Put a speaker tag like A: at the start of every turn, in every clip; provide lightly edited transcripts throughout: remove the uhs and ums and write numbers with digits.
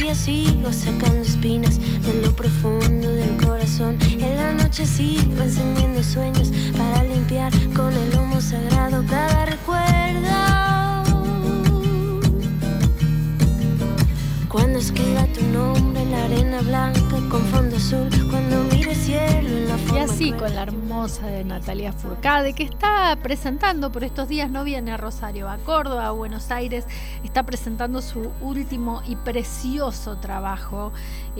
A: todavía sigo sacando espinas de lo profundo del corazón. En la noche sigo encendiendo sueños para limpiar con el humo sagrado cada recuerdo. Cuando escriba tu nombre en la arena blanca con fondo azul, cuando mire cielo en la forma.
B: Y así con la hermosa de Natalia Furcade, que está presentando por estos días, no viene a Rosario, a Córdoba, a Buenos Aires, está presentando su último y precioso trabajo,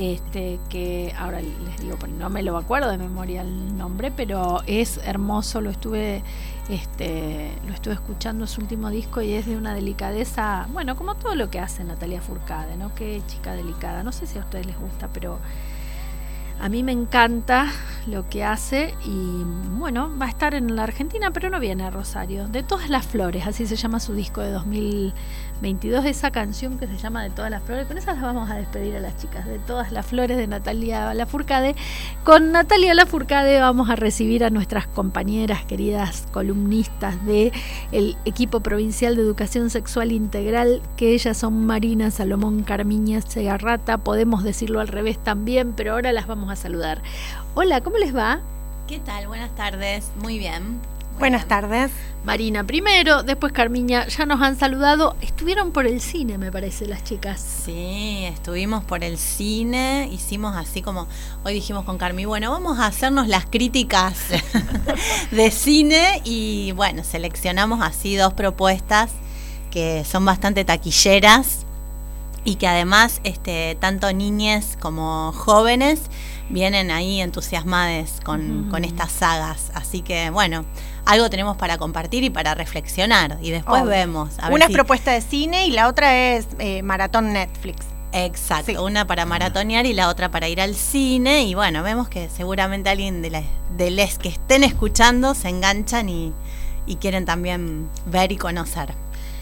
B: que ahora les digo, no me lo acuerdo de memoria el nombre, pero es hermoso, lo estuve escuchando su último disco y es de una delicadeza, bueno, como todo lo que hace Natalia Furcade, ¿no? Qué chica delicada, no sé si a ustedes les gusta, pero a mí me encanta lo que hace y bueno, va a estar en la Argentina, pero no viene a Rosario. De todas las flores, así se llama su disco de 2022, esa canción que se llama De todas las flores. Con esas las vamos a despedir a las chicas, De todas las flores de Natalia Lafourcade. Con Natalia Lafourcade vamos a recibir a nuestras compañeras, queridas columnistas del equipo provincial de educación sexual integral, que ellas son Marina Salomón Carmiña Segarrata, podemos decirlo al revés también, pero ahora las vamos a saludar. Hola, ¿cómo les va?
C: ¿Qué tal? Buenas tardes, muy bien.
D: Buenas tardes.
B: Marina primero, después Carmiña, ya nos han saludado. Estuvieron por el cine, me parece, las chicas.
C: Sí, estuvimos por el cine, hicimos así como, hoy dijimos con Carmi, bueno, vamos a hacernos las críticas de cine y bueno, seleccionamos así 2 propuestas que son bastante taquilleras y que además tanto niñes como jóvenes vienen ahí entusiasmadas con estas sagas, así que bueno, algo tenemos para compartir y para reflexionar y después vemos.
D: Una es propuesta de cine y la otra es maratón Netflix.
C: Exacto, sí. Una para maratonear y la otra para ir al cine y bueno, vemos que seguramente alguien de les que estén escuchando se enganchan y quieren también ver y conocer.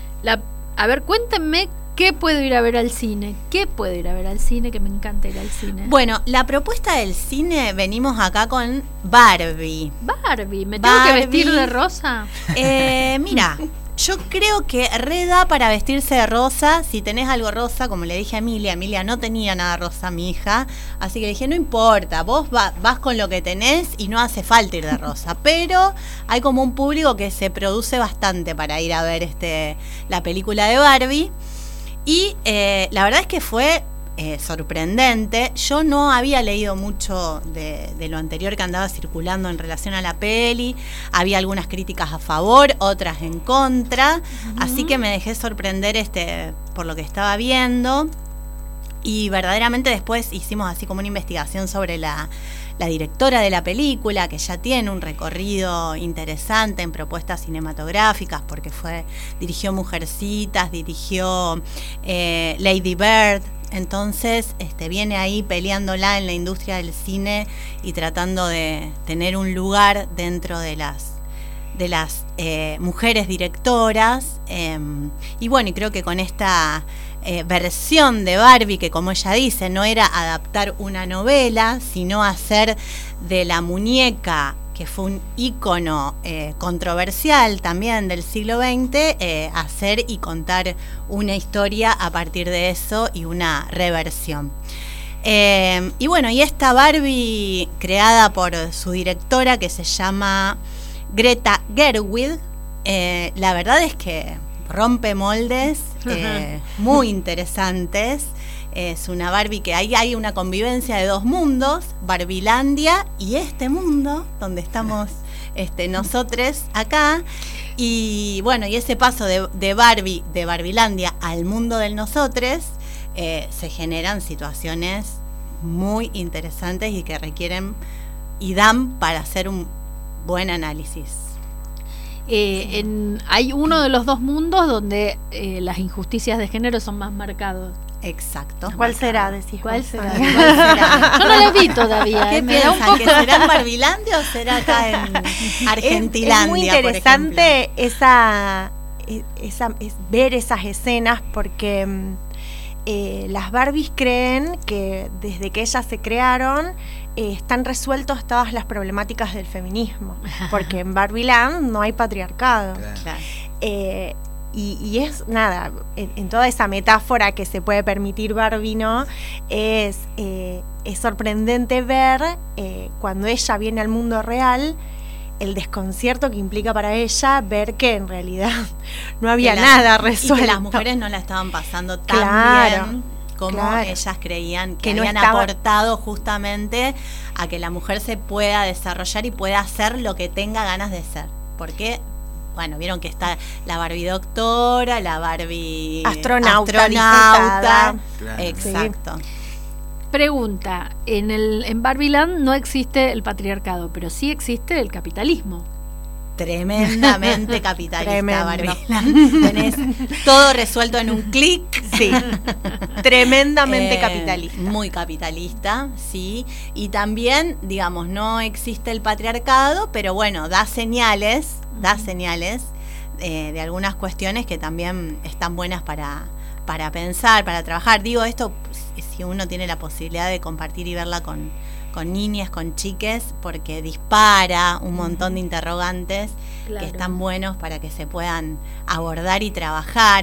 B: A ver, cuéntenme ¿qué puedo ir a ver al cine? ¿Qué puedo ir a ver al cine? Que me encanta ir al cine.
C: Bueno, la propuesta del cine, venimos acá con Barbie.
B: Barbie, ¿me tengo que vestir de rosa?
C: Mira, yo creo que da para vestirse de rosa. Si tenés algo rosa, como le dije a Emilia no tenía nada rosa, mi hija. Así que le dije, no importa, vos vas con lo que tenés y no hace falta ir de rosa. Pero hay como un público que se produce bastante para ir a ver la película de Barbie. Y la verdad es que fue sorprendente. Yo no había leído mucho de lo anterior que andaba circulando en relación a la peli. Había algunas críticas a favor, otras en contra. Así que me dejé sorprender por lo que estaba viendo. Y verdaderamente después hicimos así como una investigación sobre la directora de la película, que ya tiene un recorrido interesante en propuestas cinematográficas, porque dirigió Mujercitas, dirigió Lady Bird. Entonces viene ahí peleándola en la industria del cine y tratando de tener un lugar dentro de las mujeres directoras. Y bueno, y creo que con esta versión de Barbie, que como ella dice, no era adaptar una novela, sino hacer de la muñeca, que fue un ícono controversial también del siglo XX, hacer y contar una historia a partir de eso y una reversión. Y bueno, y esta Barbie creada por su directora, que se llama Greta Gerwig, la verdad es que rompe moldes muy interesantes. Es una Barbie que hay una convivencia de 2 mundos, Barbilandia y este mundo donde estamos nosotros acá. Y bueno, y ese paso de Barbie, de Barbilandia al mundo del nosotros, se generan situaciones muy interesantes y que requieren y dan para hacer un buen análisis.
B: Hay uno de los 2 mundos donde las injusticias de género son más marcados.
C: Exacto.
D: ¿Cuál será? Decís.
B: ¿Cuál será? Yo no lo vi todavía.
C: ¿Qué piensan? ¿Que será en Barbilandia o será acá en Argentilandia?
D: Es muy interesante ver esas escenas porque las Barbies creen que desde que ellas se crearon están resueltas todas las problemáticas del feminismo, porque en Barbieland no hay patriarcado.
C: Claro.
D: Y es nada, en toda esa metáfora que se puede permitir Barbie, ¿no? Es sorprendente ver cuando ella viene al mundo real, el desconcierto que implica para ella ver que en realidad no había nada resuelto.
C: Y que las mujeres no la estaban pasando tan bien como ellas creían que
D: no
C: habían aportado justamente a que la mujer se pueda desarrollar y pueda hacer lo que tenga ganas de ser. Porque, bueno, vieron que está la Barbie doctora, la Barbie astronauta.
D: Claro.
C: Exacto. Sí.
B: Pregunta, en Barbieland no existe el patriarcado, pero sí existe el capitalismo.
C: Tremendamente capitalista, Barbieland. Tenés todo resuelto en un clic.
D: Sí. Tremendamente capitalista.
C: Muy capitalista, sí. Y también, digamos, no existe el patriarcado, pero bueno, da señales de algunas cuestiones que también están buenas para pensar, para trabajar. Digo esto si uno tiene la posibilidad de compartir y verla con niñas, con chiques, porque dispara un montón de interrogantes que están buenos para que se puedan abordar y trabajar.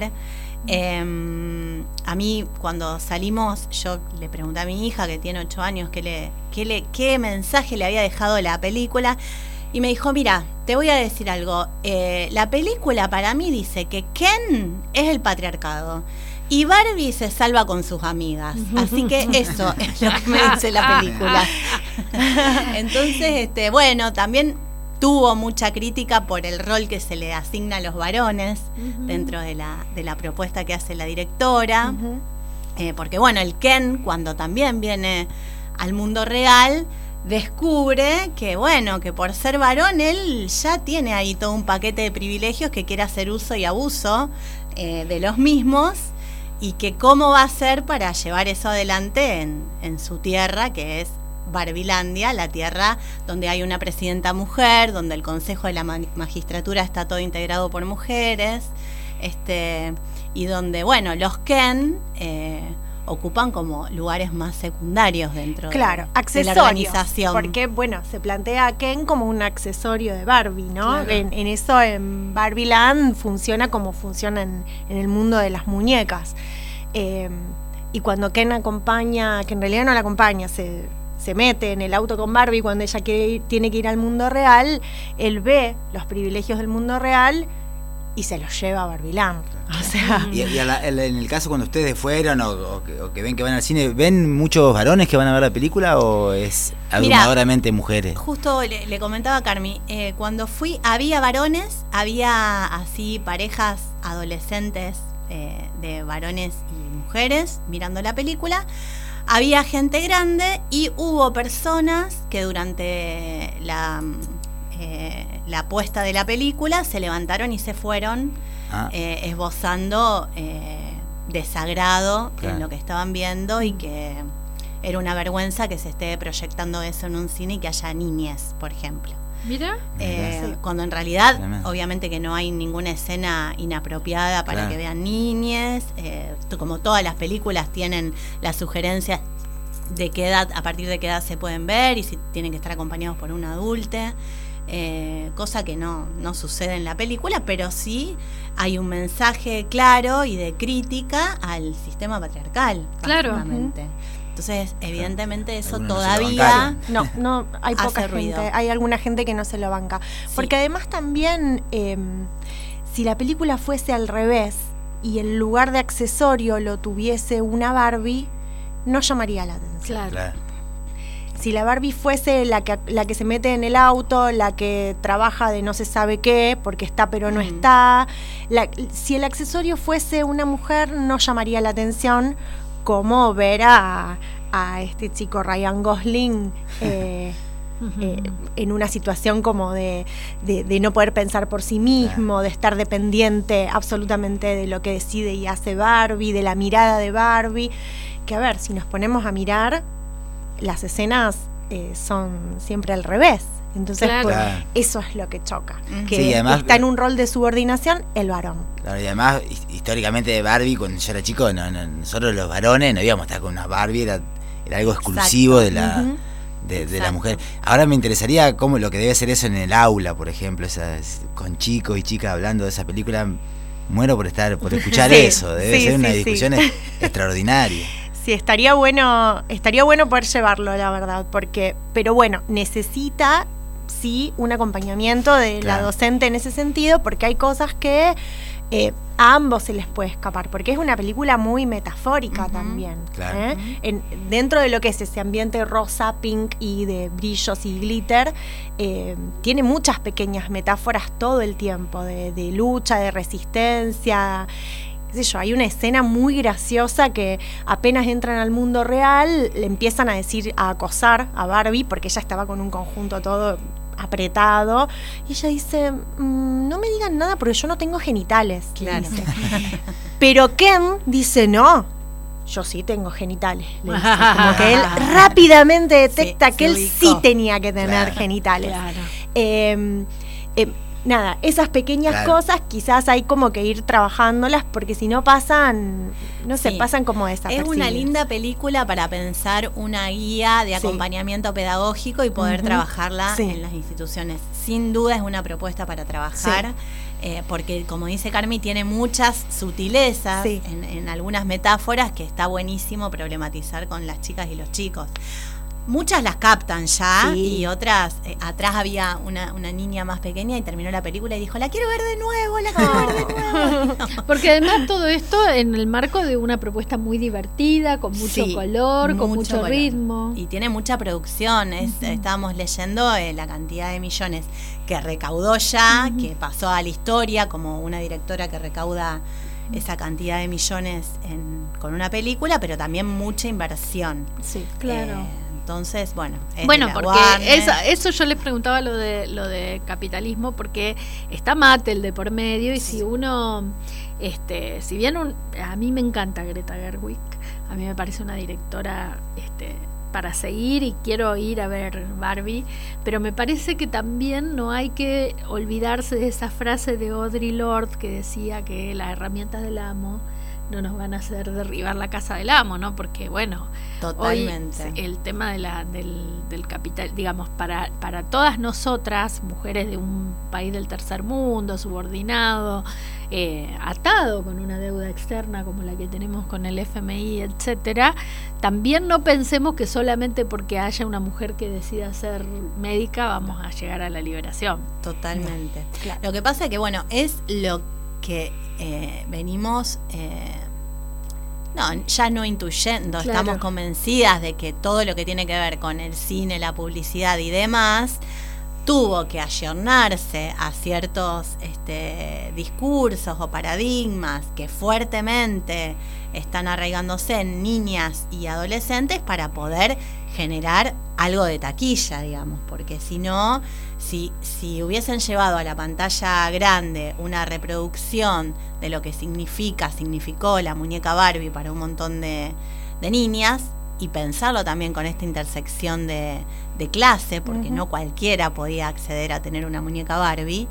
C: A mí, cuando salimos, yo le pregunté a mi hija, que tiene 8 años, qué mensaje le había dejado la película, y me dijo, mira, te voy a decir algo, la película para mí dice que Ken es el patriarcado y Barbie se salva con sus amigas. Así que eso es lo que me dice la película. Entonces, bueno, también tuvo mucha crítica por el rol que se le asigna a los varones dentro de la propuesta que hace la directora. Porque, bueno, el Ken, cuando también viene al mundo real, descubre que, bueno, que por ser varón él ya tiene ahí todo un paquete de privilegios que quiere hacer uso y abuso de los mismos. Y que cómo va a hacer para llevar eso adelante en su tierra, que es Barbielandia, la tierra donde hay una presidenta mujer, donde el consejo de la magistratura está todo integrado por mujeres, y donde, bueno, los Ken ocupan como lugares más secundarios dentro de la organización.
D: Porque, bueno, se plantea a Ken como un accesorio de Barbie, ¿no? Claro. En eso, en Barbieland funciona como funciona en el mundo de las muñecas. Y cuando Ken acompaña, que en realidad no la acompaña, se mete en el auto con Barbie cuando ella tiene que ir al mundo real, él ve los privilegios del mundo real y se los lleva a Barbieland. O sea,
E: y en el caso cuando ustedes fueron o que ven que van al cine, ¿ven muchos varones que van a ver la película o es abrumadoramente mujeres?
C: Justo le comentaba a Carmi, cuando fui había varones, había así parejas adolescentes de varones y mujeres mirando la película, había gente grande y hubo personas que durante la puesta de la película se levantaron y se fueron esbozando desagrado en lo que estaban viendo y que era una vergüenza que se esté proyectando eso en un cine y que haya niñes, por ejemplo.
B: Mira,
C: cuando en realidad obviamente que no hay ninguna escena inapropiada para que vean niñes, como todas las películas tienen la sugerencia de qué edad, a partir de qué edad se pueden ver y si tienen que estar acompañados por un adulte. Cosa que no sucede en la película, pero sí hay un mensaje claro y de crítica al sistema patriarcal.
B: Claro.
C: Entonces, evidentemente eso todavía
D: no hay poca gente, ruido. Hay alguna gente que no se lo banca. Porque además también, si la película fuese al revés y en lugar de accesorio lo tuviese una Barbie, no llamaría la atención.
B: Claro.
D: Si la Barbie fuese la que se mete en el auto, la que trabaja de no se sabe qué, porque está pero no está, si el accesorio fuese una mujer, no llamaría la atención, como ver a este chico Ryan Gosling en una situación como de no poder pensar por sí mismo, de estar dependiente absolutamente de lo que decide y hace Barbie, de la mirada de Barbie. Que a ver, si nos ponemos a mirar, las escenas son siempre al revés. Entonces, eso es lo que choca. Que además, está en un rol de subordinación el varón.
E: Claro, y además, históricamente de Barbie, cuando yo era chico, nosotros los varones no íbamos a estar con una Barbie, era algo exclusivo de la mujer. Ahora me interesaría cómo lo que debe ser eso en el aula, por ejemplo, con chicos y chicas hablando de esa película. muero por escuchar
D: Sí,
E: eso. Debe ser una
D: sí.
E: discusión extraordinaria.
D: Sí, estaría bueno poder llevarlo, la verdad, pero bueno, necesita sí un acompañamiento de la docente en ese sentido, porque hay cosas que a ambos se les puede escapar, porque es una película muy metafórica también.
E: Claro.
D: Dentro de lo que es ese ambiente rosa, pink y de brillos y glitter, tiene muchas pequeñas metáforas todo el tiempo, de lucha, de resistencia. Qué sé yo, hay una escena muy graciosa que apenas entran al mundo real, le empiezan a acosar a Barbie, porque ella estaba con un conjunto todo apretado, y ella dice, no me digan nada porque yo no tengo genitales.
C: Claro.
D: Dice. Pero Ken dice, no, yo sí tengo genitales. Le dice. Como que él rápidamente detecta que él
C: ubicó.
D: sí tenía que tener
E: Claro.
D: genitales.
B: Claro.
D: Nada, esas pequeñas cosas quizás hay como que ir trabajándolas, porque si no pasan, no sé,
C: Sí.
D: pasan como desapercibidas.
C: Es una linda película para pensar una guía de acompañamiento pedagógico y poder trabajarla en las instituciones. Sin duda es una propuesta para trabajar, porque como dice Carmi, tiene muchas sutilezas en algunas metáforas que está buenísimo problematizar con las chicas y los chicos. Muchas las captan ya y otras, atrás había una niña más pequeña y terminó la película y dijo, la quiero ver de nuevo, la quiero ver de nuevo.
B: Porque además todo esto en el marco de una propuesta muy divertida, con mucho color, con mucho
C: color.
B: ritmo.
C: Y tiene mucha producción. Estábamos leyendo la cantidad de millones que recaudó ya, que pasó a la historia como una directora que recauda esa cantidad de millones con una película, pero también mucha inversión.
B: Sí, claro.
C: Entonces, bueno.
B: Bueno, porque eso yo les preguntaba lo de capitalismo, porque está Mattel de por medio y si uno, si bien a mí me encanta Greta Gerwig, a mí me parece una directora para seguir y quiero ir a ver Barbie, pero me parece que también no hay que olvidarse de esa frase de Audre Lorde que decía que las herramientas del amo no nos van a hacer derribar la casa del amo, ¿no? Porque, bueno,
C: totalmente.
B: Hoy el tema del capital, digamos, para todas nosotras, mujeres de un país del tercer mundo, subordinado, atado con una deuda externa como la que tenemos con el FMI, etcétera, también no pensemos que solamente porque haya una mujer que decida ser médica vamos a llegar a la liberación.
C: Totalmente. Claro. Lo que pasa es que, bueno, es lo que venimos ya no intuyendo, estamos convencidas de que todo lo que tiene que ver con el cine, la publicidad y demás tuvo que ayornarse a ciertos discursos o paradigmas que fuertemente están arraigándose en niñas y adolescentes para poder generar algo de taquilla, digamos, porque si no, si hubiesen llevado a la pantalla grande una reproducción de lo que significó la muñeca Barbie para un montón de niñas, y pensarlo también con esta intersección de clase, porque no cualquiera podía acceder a tener una muñeca Barbie,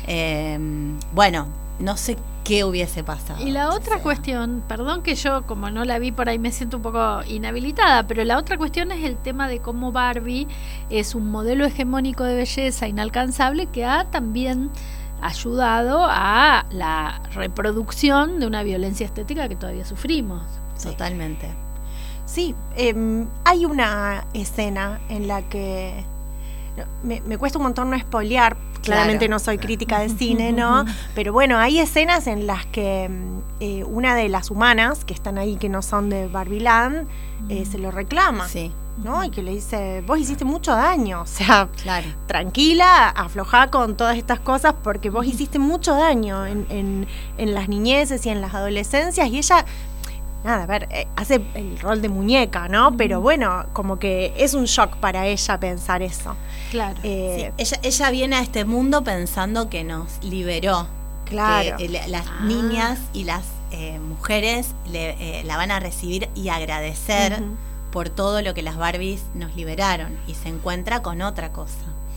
C: bueno, no sé qué hubiese pasado.
B: Y la otra cuestión, perdón que yo como no la vi por ahí me siento un poco inhabilitada, pero la otra cuestión es el tema de cómo Barbie es un modelo hegemónico de belleza inalcanzable que ha también ayudado a la reproducción de una violencia estética que todavía sufrimos.
C: Totalmente.
D: Sí, hay una escena en la que me cuesta un montón no spoilear, claramente no soy crítica de cine, ¿no? Pero bueno, hay escenas en las que una de las humanas que están ahí, que no son de Barbieland, se lo reclama, ¿no? Y que le dice, vos hiciste mucho daño, o sea, tranquila, aflojá con todas estas cosas porque vos hiciste mucho daño en las niñeces y en las adolescencias, y ella... Nada, a ver, hace el rol de muñeca, ¿no? Pero bueno, como que es un shock para ella pensar eso.
B: Claro.
C: Ella viene a este mundo pensando que nos liberó.
D: Claro.
C: Que las niñas y las mujeres la van a recibir y agradecer por todo lo que las Barbies nos liberaron. Y se encuentra con otra cosa.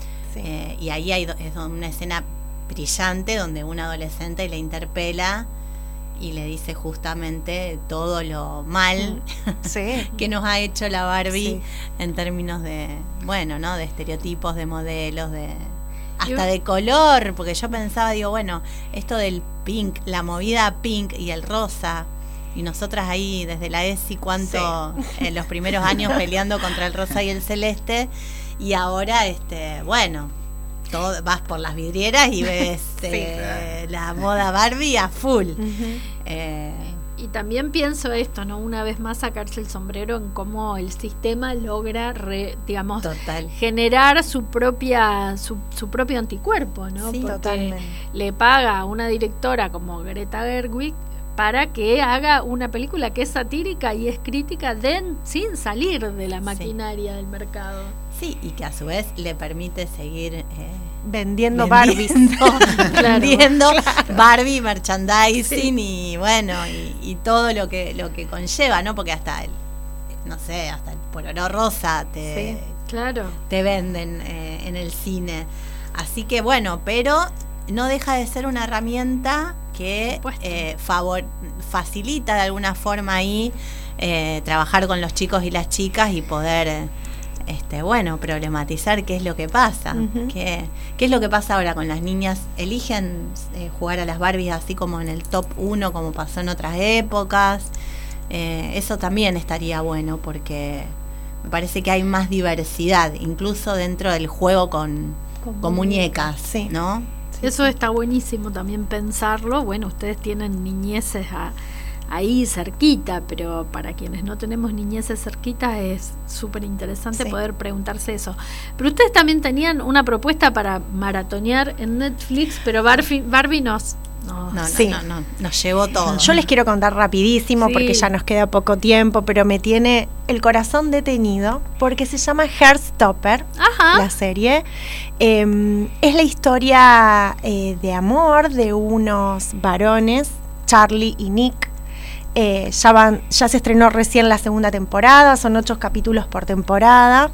C: Y ahí es una escena brillante donde un adolescente le interpela y le dice justamente todo lo mal que nos ha hecho la Barbie en términos de, bueno, ¿no? De estereotipos, de modelos, hasta de color, porque yo pensaba, digo, bueno, esto del pink, la movida pink y el rosa, y nosotras ahí desde la ESI cuánto en los primeros años peleando contra el rosa y el celeste, y ahora bueno, todo, vas por las vidrieras y ves la moda Barbie a full.
B: Y también pienso esto, ¿no? Una vez más sacarse el sombrero en cómo el sistema logra, digamos, generar su propio anticuerpo, ¿no?
D: Sí,
B: porque
D: totalmente.
B: le paga a una directora como Greta Gerwig para que haga una película que es satírica y es crítica sin salir de la maquinaria del mercado.
C: Sí, y que a su vez le permite seguir
D: vendiendo Barbies.
C: Vendiendo Barbie, merchandising y bueno, y todo lo que conlleva, ¿no? Porque hasta el pororó rosa te venden en el cine. Así que bueno, pero no deja de ser una herramienta que facilita de alguna forma ahí trabajar con los chicos y las chicas y poder problematizar qué es lo que pasa. ¿Qué es lo que pasa ahora con las niñas? ¿Eligen jugar a las Barbies así como en el top 1 como pasó en otras épocas? Eso también estaría bueno porque me parece que hay más diversidad, incluso dentro del juego con muñecas, ¿no?
B: Eso está buenísimo también pensarlo. Bueno, ustedes tienen niñeces ahí cerquita, pero para quienes no tenemos niñeces cerquita es súper interesante poder preguntarse eso. Pero ustedes también tenían una propuesta para maratonear en Netflix, pero Barbie nos
C: llevó todo.
D: Yo les quiero contar rapidísimo porque ya nos queda poco tiempo, pero me tiene el corazón detenido porque se llama Heartstopper, la serie. Es la historia de amor de unos varones, Charlie y Nick. Ya se estrenó recién la segunda temporada, son 8 capítulos por temporada.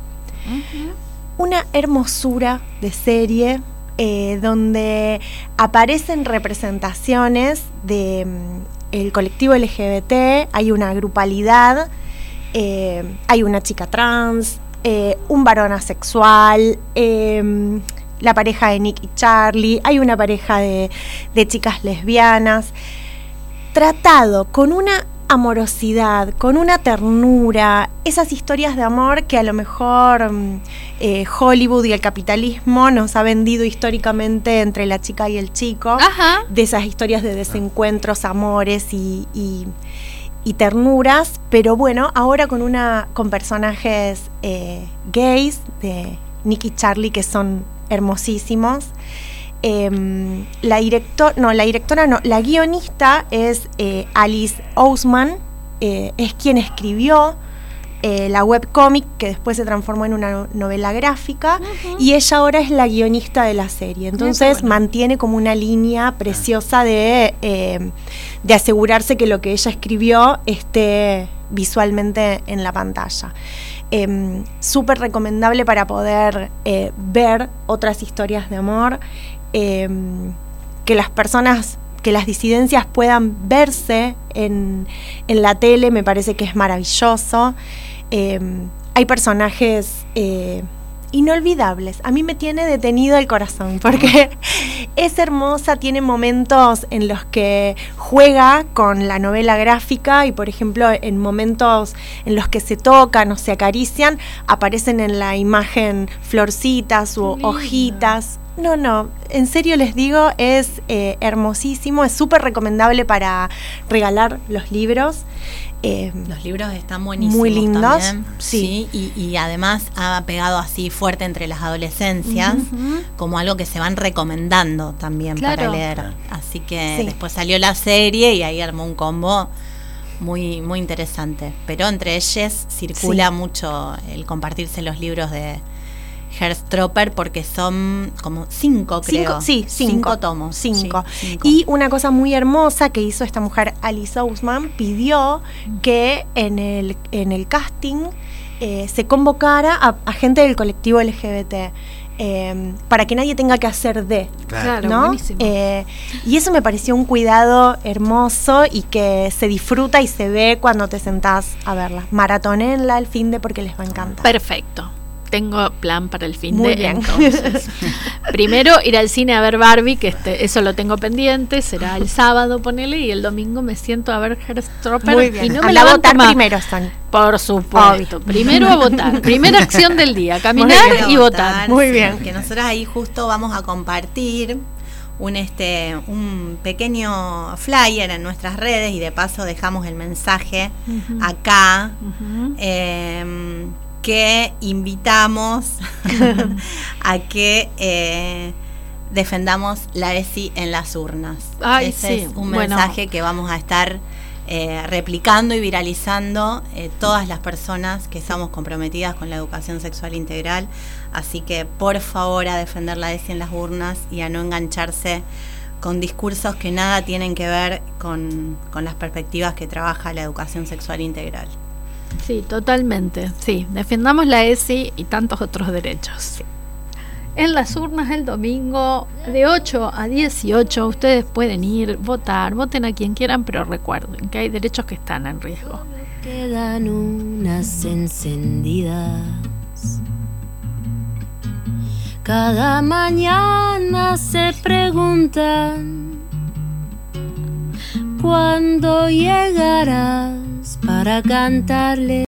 D: Una hermosura de serie donde aparecen representaciones de el colectivo LGBT, hay una grupalidad, hay una chica trans, un varón asexual, la pareja de Nick y Charlie, hay una pareja de chicas lesbianas, tratado con una amorosidad, con una ternura, esas historias de amor que a lo mejor Hollywood y el capitalismo nos ha vendido históricamente entre la chica y el chico, de esas historias de desencuentros, amores y ternuras, pero bueno, ahora con personajes gays de Nick y Charlie que son hermosísimos. La guionista es Alice Oseman, es quien escribió la webcomic que después se transformó en una novela gráfica, y ella ahora es la guionista de la serie, entonces mantiene como una línea preciosa de asegurarse que lo que ella escribió esté visualmente en la pantalla. Súper recomendable para poder ver otras historias de amor, que las personas, que las disidencias puedan verse en la tele, me parece que es maravilloso. Hay personajes inolvidables. A mí me tiene detenido el corazón porque es hermosa, tiene momentos en los que juega con la novela gráfica y, por ejemplo, en momentos en los que se tocan o se acarician, aparecen en la imagen florcitas o hojitas. No, en serio les digo, es hermosísimo, es súper recomendable para regalar los libros.
C: Los libros están buenísimos,
D: muy lindos,
C: también, sí. Y además ha pegado así fuerte entre las adolescencias, como algo que se van recomendando también para leer. Así que después salió la serie y ahí armó un combo muy, muy interesante. Pero entre ellas circula mucho el compartirse los libros de Heartstopper, porque son como 5, creo. 5 tomos. 5. Y una cosa muy hermosa que hizo esta mujer, Alice Oseman, pidió que en el casting se convocara a gente del colectivo LGBT. Para que nadie tenga que hacer ¿no? Buenísimo. Y eso me pareció un cuidado hermoso y que se disfruta y se ve cuando te sentás a verla. Maratonenla al fin de porque les va a encantar.
B: Perfecto. tengo plan para el fin
D: Muy
B: de
D: bien.
B: entonces. Primero ir al cine a ver Barbie, que eso lo tengo pendiente, será el sábado, ponele, y el domingo me siento a ver Heartstopper.
D: Muy bien.
B: Y no
D: A
B: me
D: la
B: levanto
D: votar
B: más.
D: primero, Sonia.
B: Por supuesto. Primero a votar. Primera acción del día, caminar
C: Primero
B: y votar.
D: Muy bien.
C: Que nosotros ahí justo vamos a compartir un pequeño flyer en nuestras redes y de paso dejamos el mensaje acá que invitamos a que defendamos la ESI en las urnas.
B: Ay,
C: Ese
B: sí.
C: es un
B: Bueno.
C: mensaje que vamos a estar replicando y viralizando todas las personas que estamos comprometidas con la educación sexual integral. Así que por favor a defender la ESI en las urnas y a no engancharse con discursos que nada tienen que ver con las perspectivas que trabaja la educación sexual integral.
B: Sí, totalmente. Sí, defendamos la ESI y tantos otros derechos. En las urnas el domingo de 8 a 18 ustedes pueden ir, votar, voten a quien quieran, pero recuerden que hay derechos que están en riesgo.
A: Quedan unas encendidas. Cada mañana se preguntan ¿cuándo llegarás para cantarle?